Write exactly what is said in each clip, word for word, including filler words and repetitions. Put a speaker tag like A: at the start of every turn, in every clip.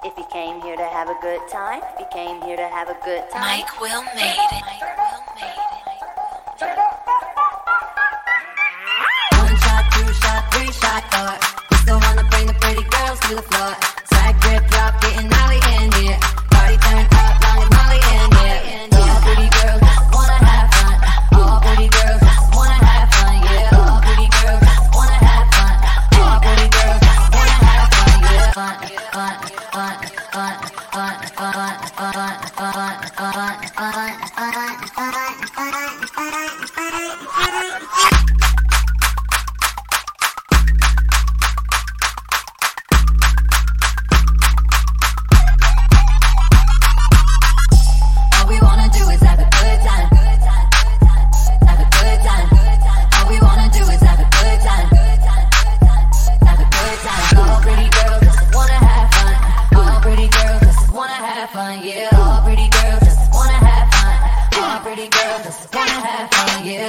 A: If you came here to have a good time, if you came here to have a good time.
B: Mike Will made it. Mike Will made it.
C: One shot, two shot, three shot, four. Just the one to bring the pretty girls to the floor. Swag, drip, drop, getting Molly in here. Party turn up, long as Molly in here. All pretty girls just wanna have fun. All pretty girls just wanna have fun. Yeah, all pretty girls just wanna have fun. All pretty girls just wanna have fun. Yeah, fun, fun, fun, fun, fun, fun, fun, fun, fun, fun, All we wanna do is have a good time. Have a good time. All we wanna do is have a good time. Have a good time. All pretty girls just wanna have fun. All pretty girls just wanna have fun. Yeah, all pretty girls just wanna have fun. All pretty girls just wanna have fun. Yeah.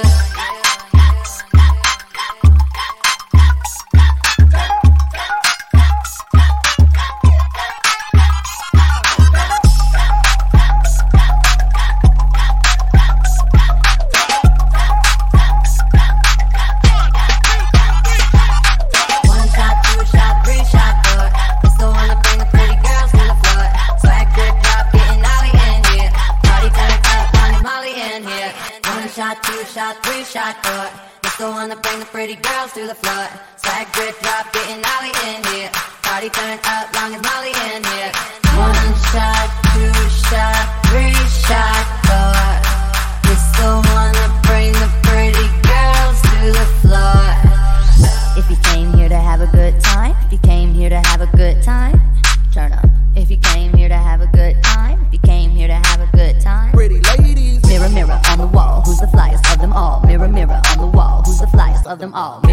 C: One shot, two shot, three shot, four. Just the one to bring the pretty girls to the floor. Swag, drip, drop, getting Molly in here. Party turn up, long as Molly in here. One shot, two shot, three shot, four. Just the one to bring the pretty girls to the floor. Swag, drip, drop, getting Molly in here. Party turn up, long as Molly in here. One shot, two shot, three shot, four. Just the one to bring the pretty girls to the floor.
A: If you came here to have a good time, if you came here to have a good time, turn up. If you came here to have a good time, if you came here to have a good time.
D: Pretty ladies.
A: Mirror, mirror on the wall, who's the flyest of them all? Mirror, mirror on the wall, who's the flyest of them all?